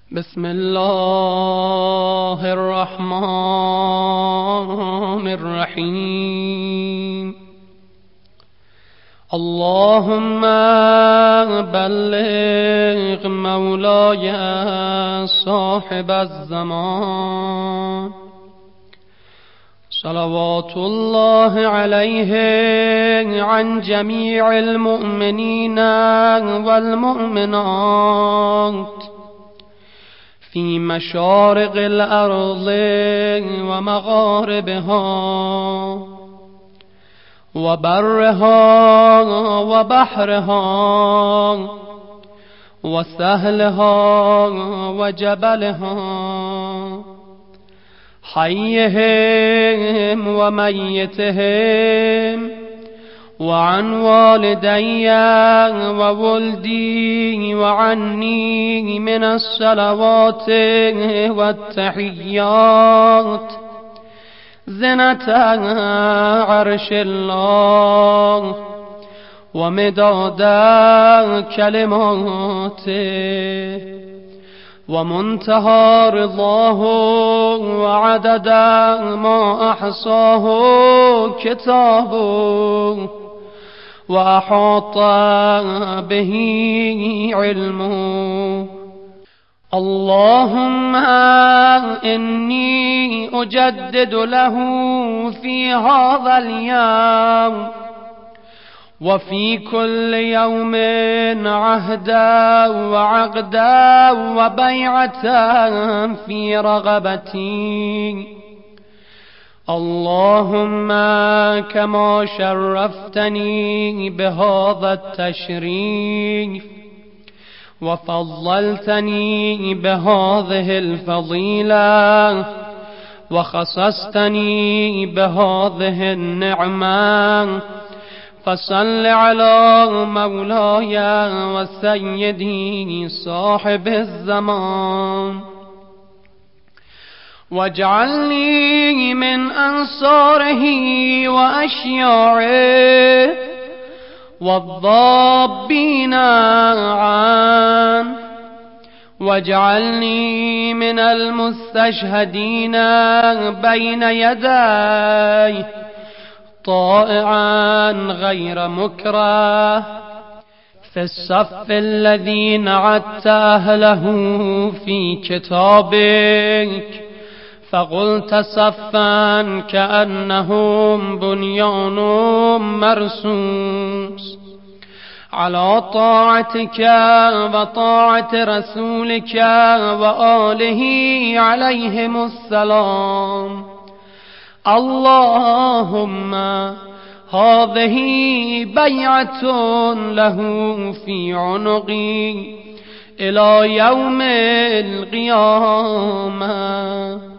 بسم الله الرحمن الرحيم. اللهم بلغ مولاي صاحب الزمان صلوات الله عليه عن جميع المؤمنين والمؤمنات في مشارق الأرض ومغاربها وبرها وبحرها وسهلها وجبلها، حيهم وميتهم، وعن والدي وولدي وعني من الصلوات والتحيات زنة عرش الله ومداد كلماته ومنتهى رضاه وعدد ما أحصاه كتابه وأحاط به علمه. اللهم إني أجدد له في هذا اليوم وفي كل يوم عهدا وعقدا وبيعة في رغبتي. اللهم كما شرفتني بهذا التشريف وفضلتني بهذه الفضيلة وخصصتني بهذه النعمة، فصل على مولاي وسيدي صاحب الزمان واجعلني من أنصاره وأشياعه والضابين عنه، واجعلني من المستشهدين بين يديه طائعا غير مكره في الصف الذي نعدت أهله في كتابك، فقلت صفا كأنهم بنيان مرصوص على طاعتك وطاعة رسولك وآله عليهم السلام. اللهم هذه بيعة له في عنقي إلى يوم القيامة.